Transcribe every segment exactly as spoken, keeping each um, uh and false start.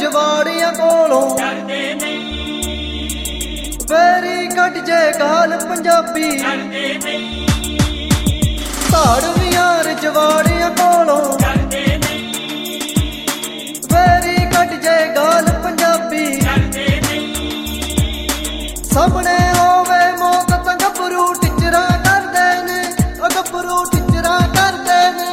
ਜਵਾੜੀਆਂ ਕੋਲੋਂ ਵੈਰੀ ਕੱਢ ਜੇ ਗਾਲ ਪੰਜਾਬੀ ਧਾੜਵੀਆਂ ਰਜਵਾੜੀਆਂ ਕੋਲੋਂ ਵੈਰੀ ਕੱਢ ਜੇ ਗਾਲ ਪੰਜਾਬੀ ਸਾਹਮਣੇ ਹੋਵੇ ਮੌਤ ਤਾਂ ਗੱਭਰੂ ਟਿਚਰਾ ਕਰਦੇ ਨੇ ਉਹ ਗੱਭਰੂ ਟਿਚਰਾ ਕਰਦੇ ਨੇ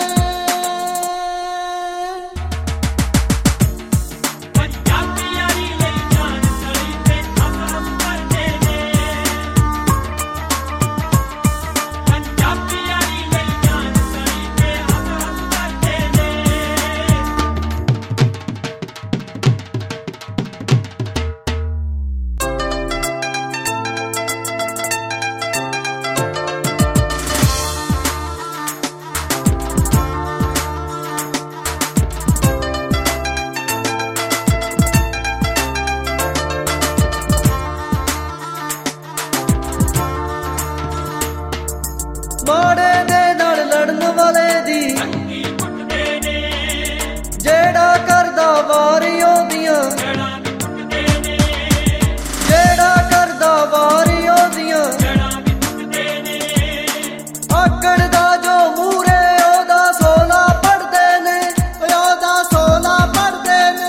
ਮਾੜੇ ਦੇ ਨਾਲ ਲੜਨ ਵਾਲੇ ਦੀ ਜਿਹੜਾ ਕਰਦਾ ਵਾਰੀ ਉਹਦੀਆਂ ਜਿਹੜਾ ਕਰਦਾ ਵਾਰੀ ਉਹਦੀਆਂ ਆਕੜ ਦਾ ਜੋ ਮੂਰੇ ਉਹਦਾ ਸੋਲਾ ਪੜਦੇ ਨੇ ਉਹਦਾ ਸੋਲਾ ਪੜਦੇ ਨੇ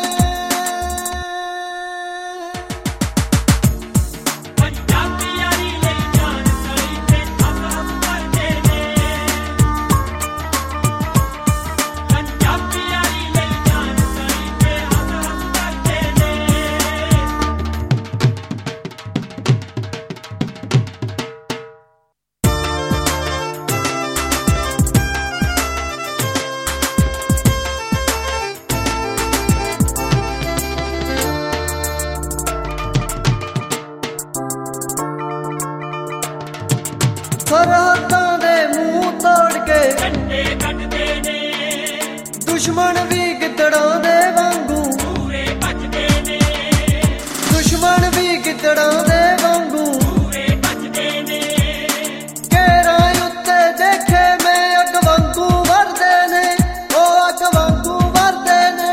ਸਰਹੱਦਾਂ ਦੇ ਮੂੰਹ ਤੋੜ ਕੇ ਕੰਡੇ ਕੱਢਦੇ ਨੇ ਦੁਸ਼ਮਣ ਵੀ ਗਿੱਦੜਾਂ ਦੇ ਵਾਂਗੂ ਪੂਰੇ ਭੱਜਦੇ ਨੇ ਦੁਸ਼ਮਣ ਵੀ ਗਿੱਦੜਾਂ ਦੇ ਵਾਂਗੂ ਪੂਰੇ ਭੱਜਦੇ ਨੇ ਘੇਰਾਂ ਉੱਤੇ ਦੇਖੇ ਮੈਂ ਅੱਗ ਵਾਂਗੂ ਵਰਦੇ ਨੇ ਉਹ ਅੱਗ ਵਾਂਗੂ ਵਰਦੇ ਨੇ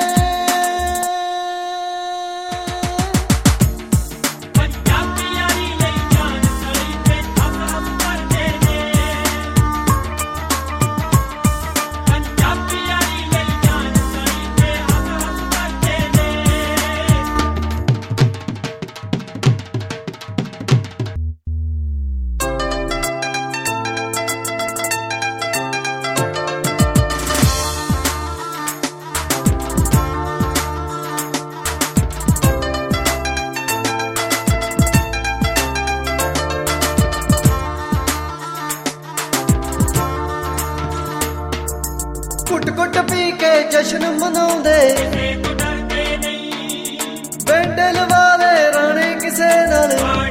ਕੁੱਟ ਕੁੱਟ ਪੀ ਕੇ ਜਸ਼ਨ ਮਨਾਉਂਦੇ ਬੈਂਡਲ ਵਾਲੇ ਰਾਣੇ ਕਿਸੇ ਨਾਲ